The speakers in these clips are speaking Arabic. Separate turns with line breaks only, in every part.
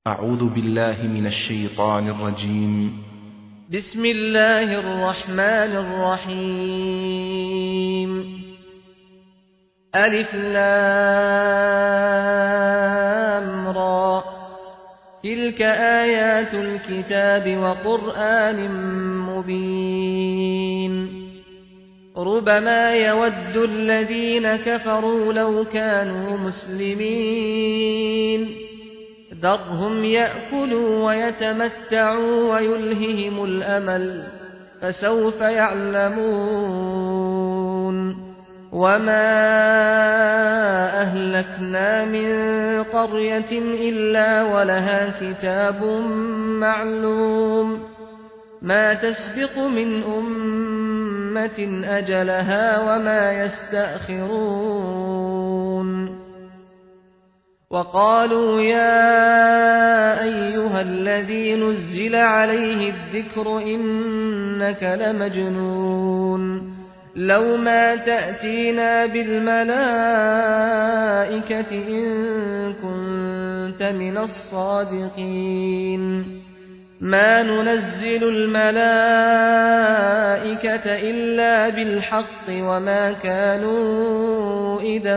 أعوذ بالله من الشيطان الرجيم.
بسم الله الرحمن الرحيم. ألف لام را، تلك آيات الكتاب وقرآن مبين. ربما يود الذين كفروا لو كانوا مسلمين، ذرهم يأكلوا ويتمتعوا ويلههم الأمل، فسوف يعلمون. وما أهلكنا من قرية إلا ولها كتاب معلوم، ما تسبق من أمة أجلها وما يستأخرون. وقالوا يا أيها الذي نزل عليه الذكر إنك لمجنون، لو ما تأتينا بالملائكة إن كنت من الصادقين. ما ننزل الملائكة إلا بالحق وما كانوا إذا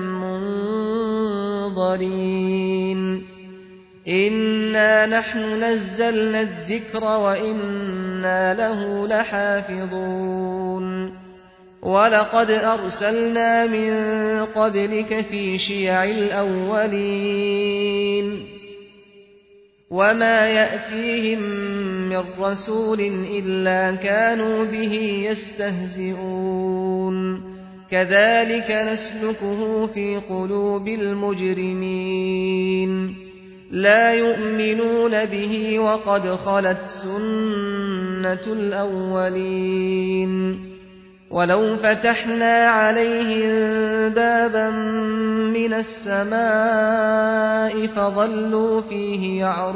منظرين. إنا نحن نزلنا الذكر وإنا له لحافظون. ولقد أرسلنا من قبلك في شيع الأولين، وما يأتيهم من رسول إلا كانوا به يستهزئون. كذلك نسلكه في قلوب المجرمين، لا يؤمنون به وقد خلت سنة الأولين. ولو فتحنا عليهم بابا من السماء فظلوا فيه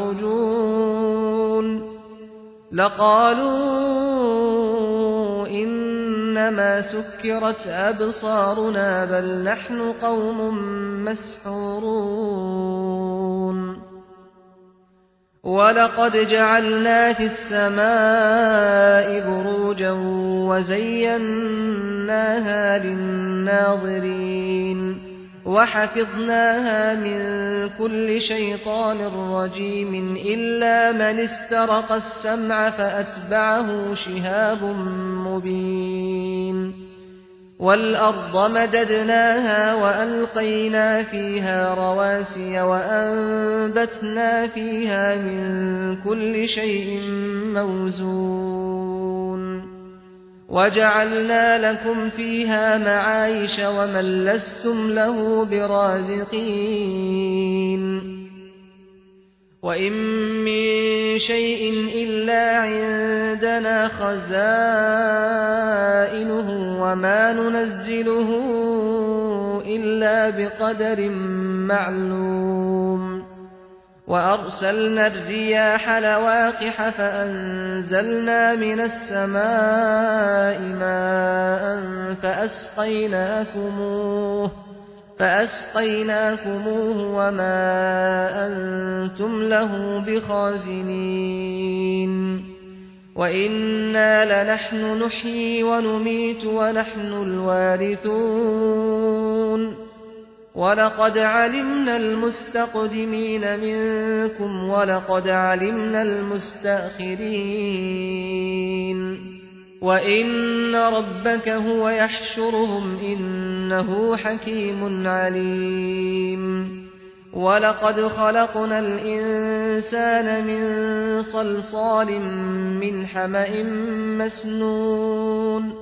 يعرجون لقالوا إنما سكرت أبصارنا بل نحن قوم مسحورون. ولقد جعلنا في السماء بروجا وزيناها للناظرين، وحفظناها من كل شيطان رجيم إلا من استرق السمع فأتبعه شهاب مبين. والأرض مددناها وألقينا فيها رواسي وأنبتنا فيها من كل شيء موزون. وجعلنا لكم فيها معايش ومن لستم له برازقين. وإن من شيء إلا عندنا خزائنه وما ننزله إلا بقدر معلوم. وأرسلنا الرياح لواقح فأنزلنا من السماء ماء فأسقيناكموه وما أنتم له بخازنين. وإنا لنحن نحيي ونميت ونحن الوارثون. ولقد علمنا المستقدمين منكم ولقد علمنا المستأخرين. وإن ربك هو يحشرهم إنه حكيم عليم. ولقد خلقنا الإنسان من صلصال من حمأ مسنون.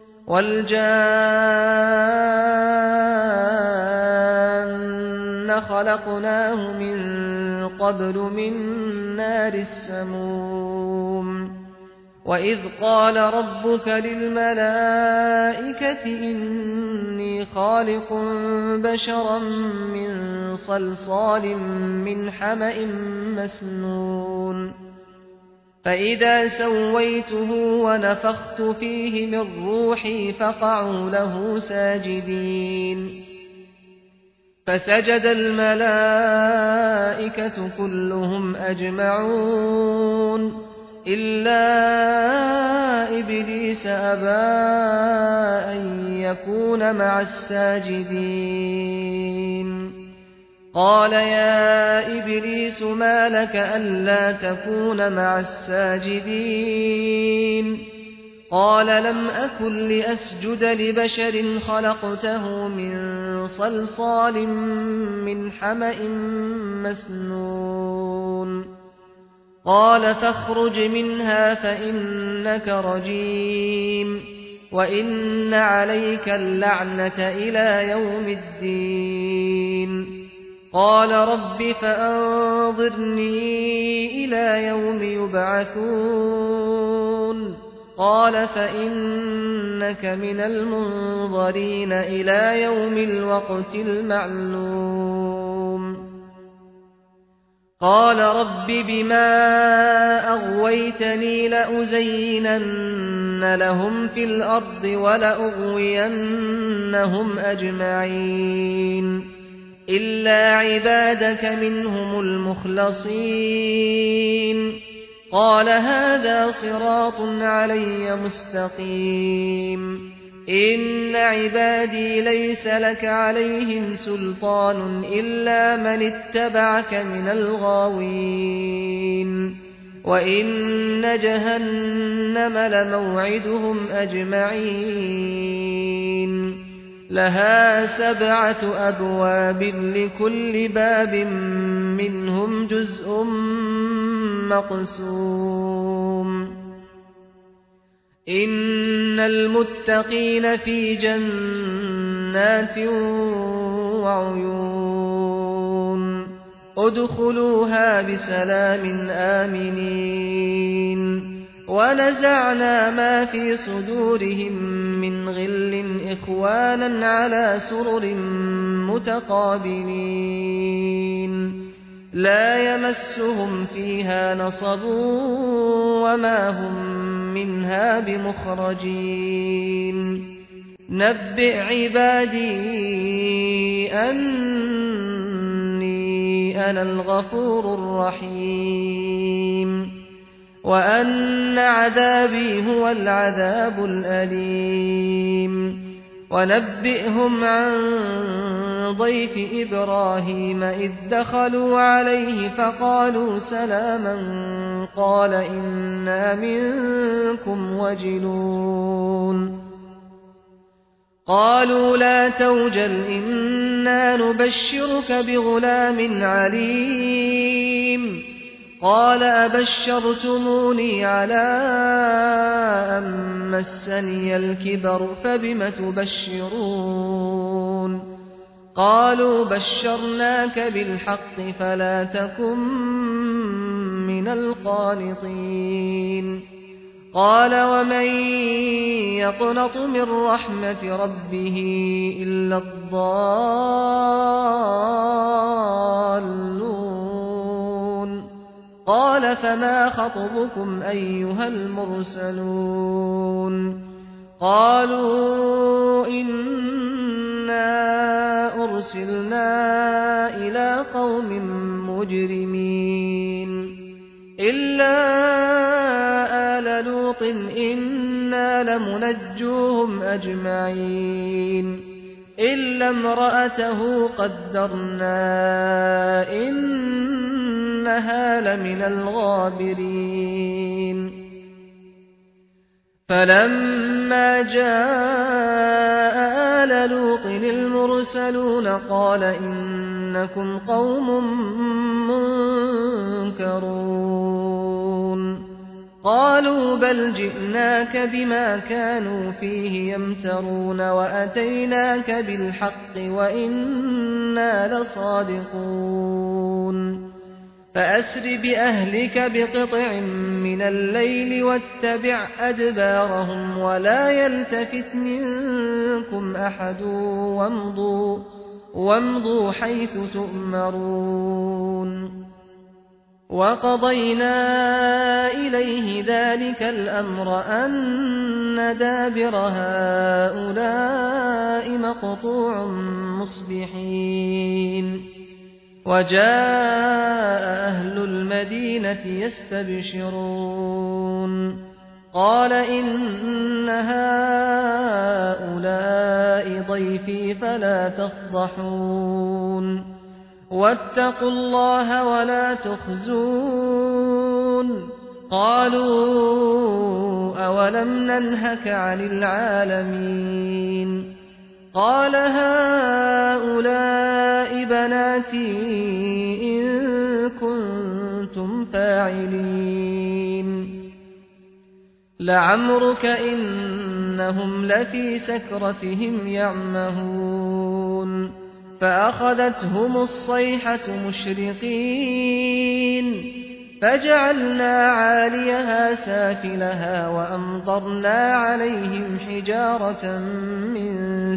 والجان خلقناه من قبل من نار السموم. وإذ قال ربك للملائكة إني خالق بشرا من صلصال من حمأ مسنون، فإذا سويته ونفخت فيه من روحي فقعوا له ساجدين. فسجد الملائكة كلهم أجمعون إلا إبليس أبى أن يكون مع الساجدين قال يا إبليس ما لك ألا تكون مع الساجدين قال لم أكن لأسجد لبشر خلقته من صلصال من حمأ مسنون قال فاخرج منها فإنك رجيم وإن عليك اللعنة إلى يوم الدين قال رب فأنظرني إلى يوم يبعثون قال فإنك من المنظرين إلى يوم الوقت المعلوم قال رب بما أغويتني لأزينن لهم في الأرض ولأغوينهم أجمعين إلا عبادك منهم المخلصين قال هذا صراط علي مستقيم إن عبادي ليس لك عليهم سلطان إلا من اتبعك من الغاوين وإن جهنم لموعدهم أجمعين لها 7 أبواب لكل باب منهم جزء مقسوم إن المتقين في جنات وعيون ادخلوها بسلام آمنين ونزعنا ما في صدورهم من غل إخوانا على سرر متقابلين لا يمسهم فيها نصب وما هم منها بمخرجين نبئ عبادي أني أنا الغفور الرحيم وأن عذابي هو العذاب الأليم ونبئهم عن ضيف إبراهيم إذ دخلوا عليه فقالوا سلاما قال إنا منكم وجلون قالوا لا توجل إنا نبشرك بغلام عليم قال أبشرتموني على أن مسني الكبر فبم تبشرون قالوا بشرناك بالحق فلا تكن من القانطين قال ومن يقنط من رحمة ربه إلا الضالون قال فما خطبكم أيها المرسلون قالوا إنا أرسلنا إلى قوم مجرمين إلا آل لوط إنا لمنجوهم أجمعين إلا امرأته قدرنا إنها لمن الغابرين فلما جاء آل لوط المرسلون قال إنكم قوم منكرون قالوا بل جئناك بما كانوا فيه يمترون وأتيناك بالحق وإنا لصادقون فأسر بأهلك بقطع من الليل واتبع أدبارهم ولا يلتفت منكم أحد وامضوا حيث تؤمرون وقضينا إليه ذلك الأمر أن دابر هؤلاء مقطوع مصبحين وجاء أهل المدينة يستبشرون قال إن هؤلاء ضيفي فلا تفضحون واتقوا الله ولا تخزون قالوا أولم ننهك عن العالمين قال هؤلاء بناتي إن كنتم فاعلين لعمرك إنهم لفي سكرتهم يعمهون فأخذتهم الصيحة مشرقين فجعلنا عاليها سافلها وأمطرنا عليهم حجارة من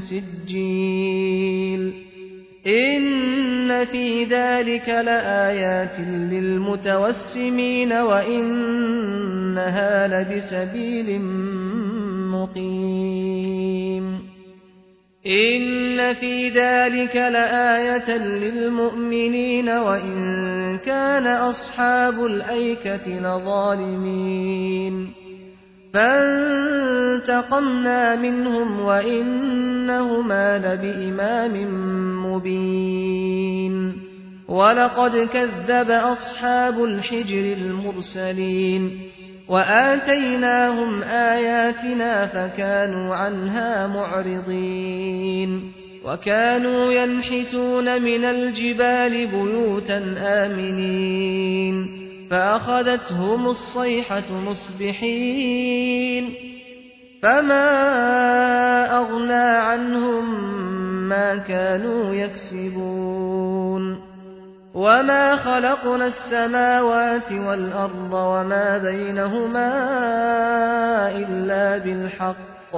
سجيل إن في ذلك لآيات للمتوسمين وإنها لبسبيل مقيم إن في ذلك لآية للمؤمنين وإن كان أصحاب الأيكة لظالمين فانتقمنا منهم وإنهما لبإمام مبين ولقد كذب أصحاب الحجر المرسلين وآتيناهم آياتنا فكانوا عنها معرضين وكانوا ينحتون من الجبال بيوتا آمنين فأخذتهم الصيحة مصبحين فما أغنى عنهم ما كانوا يكسبون وما خلقنا السماوات والأرض وما بينهما إلا بالحق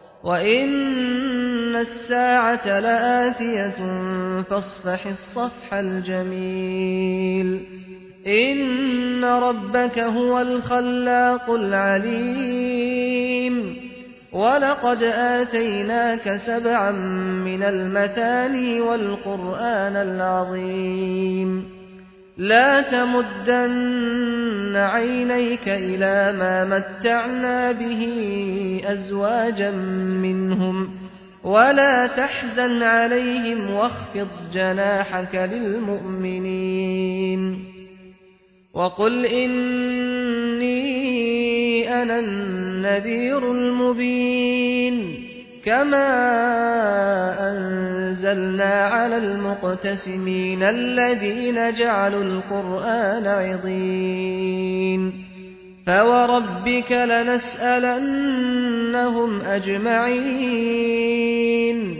وإن الساعة لآتية فاصفح الصفح الجميل إن ربك هو الخلاق العليم ولقد آتيناك 7 من المثاني والقرآن العظيم لا تمدن عينيك إلى ما متعنا به أزواجا منهم ولا تحزن عليهم واخفض جناحك للمؤمنين وقل إني أنا النذير المبين كما أنزلنا على المقتسمين الذين جعلوا القرآن عضين فوربك لنسألنهم أجمعين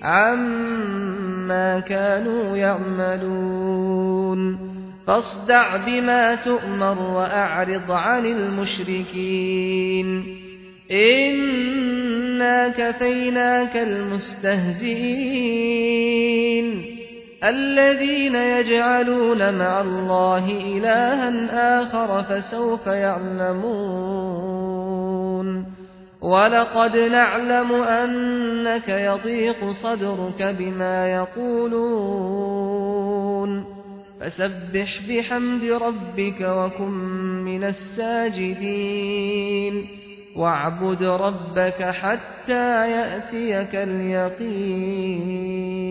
عما كانوا يعملون فاصدع بما تؤمر وأعرض عن المشركين إنا كفيناك المستهزئين الذين يجعلون مع الله إلها آخر فسوف يعلمون ولقد نعلم أنك يضيق صدرك بما يقولون فسبح بحمد ربك وكن من الساجدين واعبد ربك حتى يأتيك اليقين